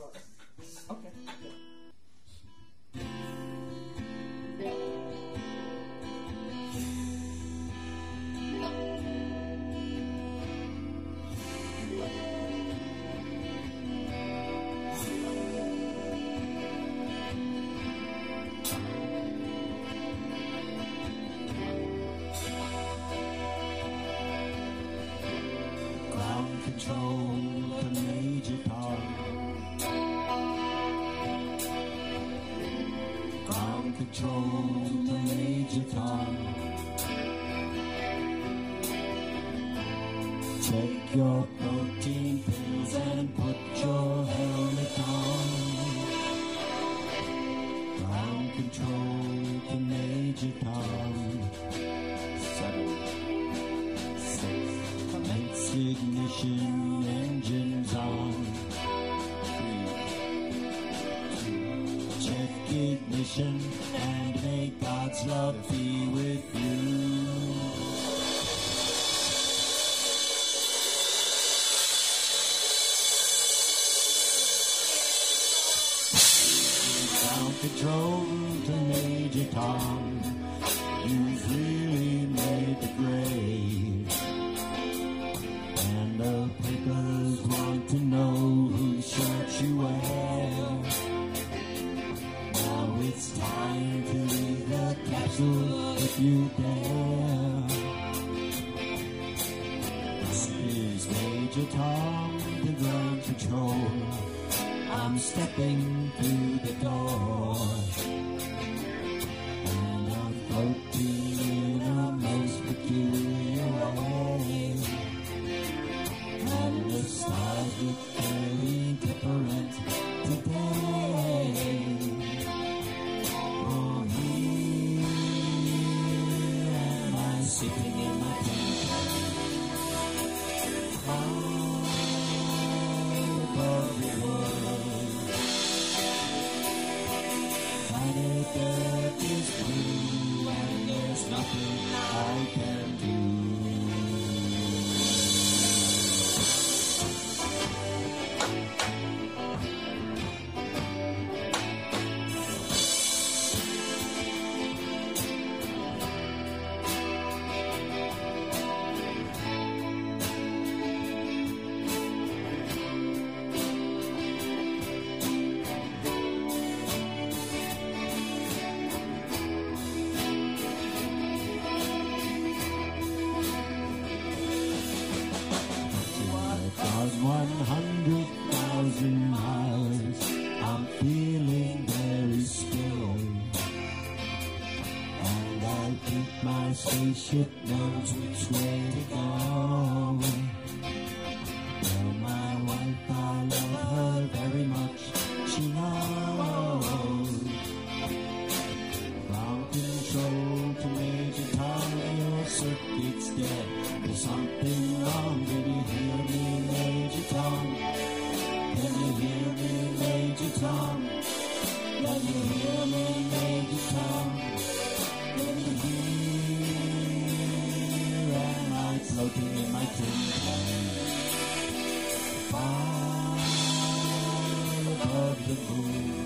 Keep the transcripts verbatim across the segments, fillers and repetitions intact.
Okay. Ground control to Major Tom. Ground control to Major Tom. Take your protein pills and put your helmet on. Ground control to Major Tom. Seven, six, commence ignition, engines on. Three, two, check ignition, and may God's love be with you. Ground control to Major Tom. You've really made the grade. And the papers want to know whose shirt you wear. Now it's time to leave the capsule if you dare. This is Major Tom, the ground control. I'm stepping through the door, and I'm floating in a most peculiar way. And the stars look very different today. For here am I sitting in my tent, high above the world. Planet Earth is blue, and there's nothing I can do. one hundred thousand miles, I'm feeling very still. And I think my spaceship knows which way to go. Well, my wife, I love her very much, she knows. Ground control to Major Tom, your circuit's dead. There's something wrong, did you hear me, Major Tom? Can you hear me, Major Tom? Can you hear me, Major Tom? Can you hear? Am I floating in my tin can? Far above the moon.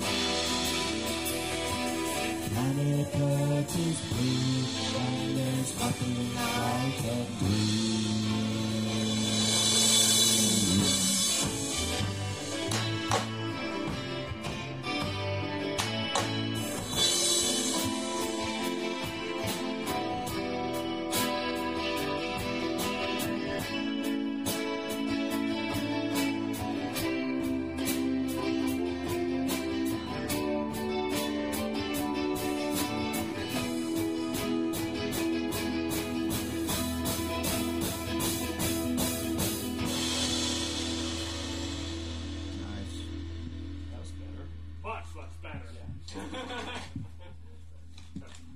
Planet Earth is blue, and there's nothing I can do.